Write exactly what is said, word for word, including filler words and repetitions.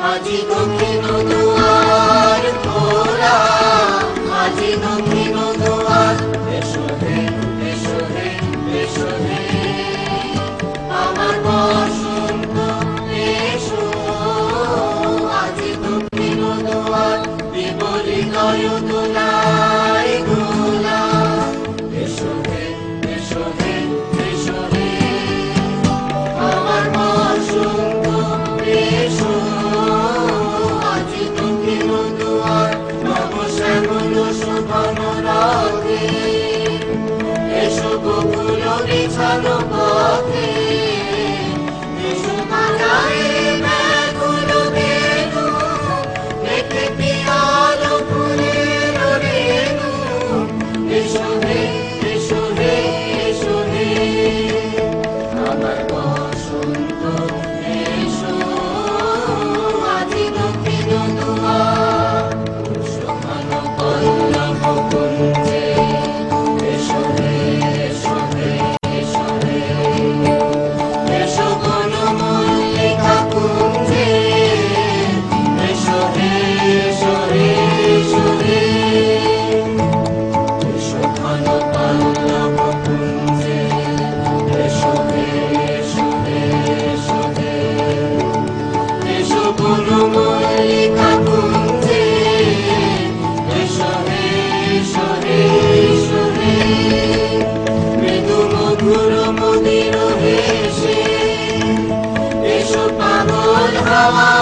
আজি দক্ষিণ দুয়ার খোলা, আজি দক্ষিণ দুয়ার। এসো হে এসো হে এসো হে আমার বসন্ত এসো, আজি দক্ষিণ দুয়ার দিব হৃদয় দোলায় দোলা। এসো হে এসো হে এসো হে আমার বসন্ত এসো, আজি দক্ষিণ দুয়ার নব শ্যামল শোভন রথে। এসো বকুল বিছানো পথে, এসো বাজারে ব্যাকুল বেণু, দেখে পিয়াল ফুলের রেণু। এসো হে এসো হে এসো হে আমার বসন্ত এসো, আজি দক্ষিণ দুয়ার। শোভন পল্লব কুঞ্জে এসো হে এসো হে এসো হে এসো বন মল্লিকা কুঞ্জে। এসো হে এসো হে এসো হে এসো ঘন পল্লব কুঞ্জে। এসো হে এসো হে এসো হে এসো বন মল্লিকা কুঞ্জে। এসো হে এসো হে এসো হে মৃদু মধুর মদির হেসে। এসো পাগল হাওয়া